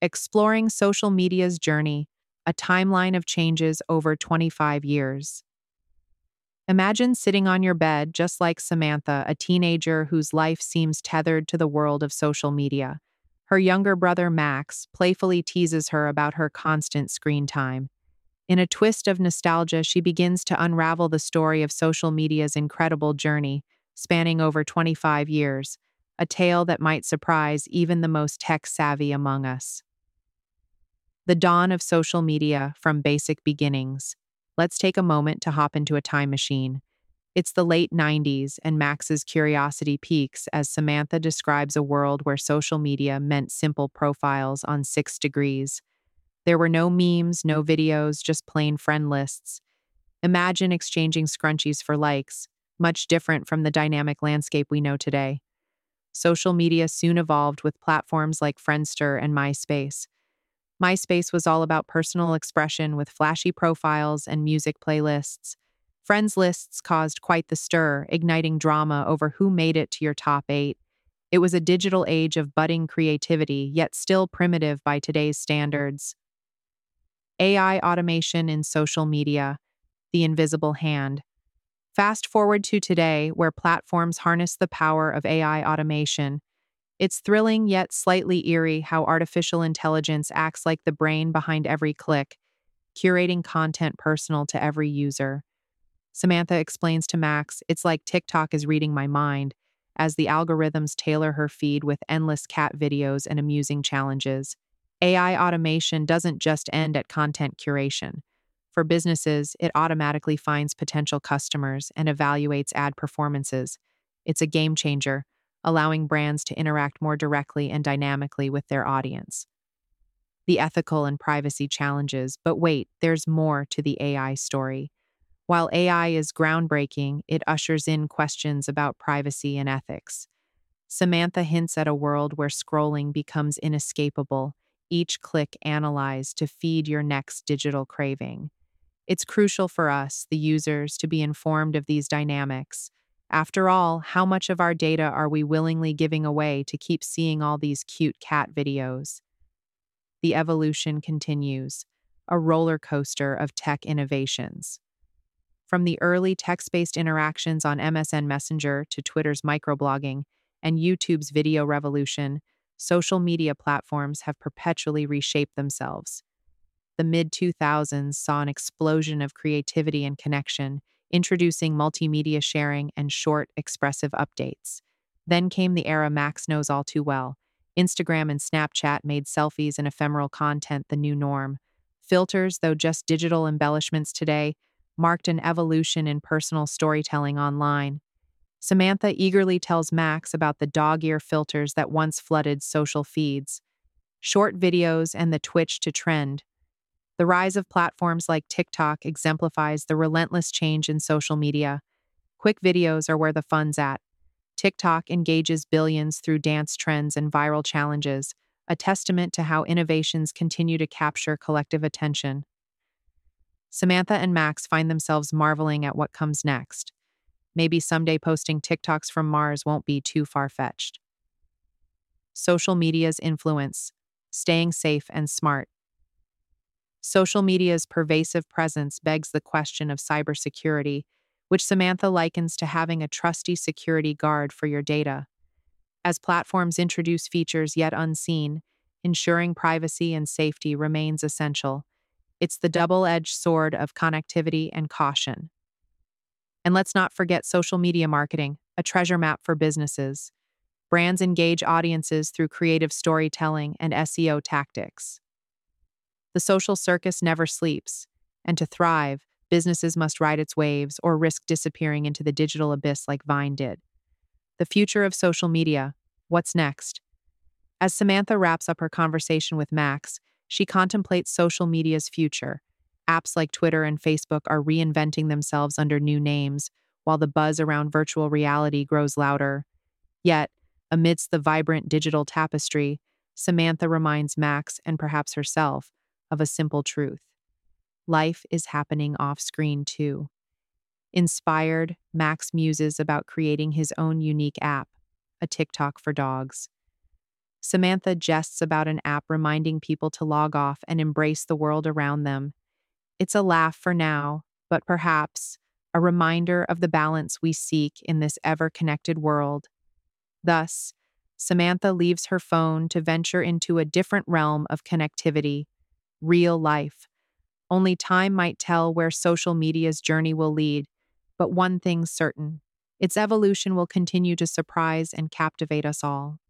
exploring social media's journey, a timeline of changes over 25 years. Imagine sitting on your bed just like Samantha, a teenager whose life seems tethered to the world of social media. Her younger brother Max playfully teases her about her constant screen time. In a twist of nostalgia, she begins to unravel the story of social media's incredible journey, spanning over 25 years, a tale that might surprise even the most tech-savvy among us. The dawn of social media from basic beginnings. Let's take a moment to hop into a time machine. It's the late 90s, and Max's curiosity peaks as Samantha describes a world where social media meant simple profiles on 6 degrees. There were no memes, no videos, just plain friend lists. Imagine exchanging scrunchies for likes, much different from the dynamic landscape we know today. Social media soon evolved with platforms like Friendster and MySpace. MySpace was all about personal expression with flashy profiles and music playlists. Friends lists caused quite the stir, igniting drama over who made it to your top 8. It was a digital age of budding creativity, yet still primitive by today's standards. AI automation in social media, the invisible hand. Fast forward to today, where platforms harness the power of AI automation. It's thrilling yet slightly eerie how artificial intelligence acts like the brain behind every click, curating content personal to every user. Samantha explains to Max, it's like TikTok is reading my mind, as the algorithms tailor her feed with endless cat videos and amusing challenges. AI automation doesn't just end at content curation. For businesses, it automatically finds potential customers and evaluates ad performances. It's a game changer, allowing brands to interact more directly and dynamically with their audience. The ethical and privacy challenges, but wait, there's more to the AI story. While AI is groundbreaking, it ushers in questions about privacy and ethics. Samantha hints at a world where scrolling becomes inescapable, each click analyzed to feed your next digital craving. It's crucial for us, the users, to be informed of these dynamics. After all, how much of our data are we willingly giving away to keep seeing all these cute cat videos? The evolution continues, a roller coaster of tech innovations. From the early text-based interactions on MSN Messenger to Twitter's microblogging and YouTube's video revolution, social media platforms have perpetually reshaped themselves. The mid-2000s saw an explosion of creativity and connection, introducing multimedia sharing and short, expressive updates. Then came the era Max knows all too well. Instagram and Snapchat made selfies and ephemeral content the new norm. Filters, though just digital embellishments today, marked an evolution in personal storytelling online. Samantha eagerly tells Max about the dog-ear filters that once flooded social feeds. Short videos and the twitch to trend. The rise of platforms like TikTok exemplifies the relentless change in social media. Quick videos are where the fun's at. TikTok engages billions through dance trends and viral challenges, a testament to how innovations continue to capture collective attention. Samantha and Max find themselves marveling at what comes next. Maybe someday posting TikToks from Mars won't be too far-fetched. Social media's influence, staying safe and smart. Social media's pervasive presence begs the question of cybersecurity, which Samantha likens to having a trusty security guard for your data. As platforms introduce features yet unseen, ensuring privacy and safety remains essential. It's the double-edged sword of connectivity and caution. And let's not forget social media marketing, a treasure map for businesses. Brands engage audiences through creative storytelling and SEO tactics. The social circus never sleeps, and to thrive, businesses must ride its waves or risk disappearing into the digital abyss like Vine did. The future of social media. What's next? As Samantha wraps up her conversation with Max, she contemplates social media's future. Apps like Twitter and Facebook are reinventing themselves under new names, while the buzz around virtual reality grows louder. Yet, amidst the vibrant digital tapestry, Samantha reminds Max, and perhaps herself, of a simple truth. Life is happening off-screen too. Inspired, Max muses about creating his own unique app, a TikTok for dogs. Samantha jests about an app reminding people to log off and embrace the world around them. It's a laugh for now, but perhaps a reminder of the balance we seek in this ever connected world. Thus, Samantha leaves her phone to venture into a different realm of connectivity, real life. Only time might tell where social media's journey will lead, but one thing's certain: its evolution will continue to surprise and captivate us all.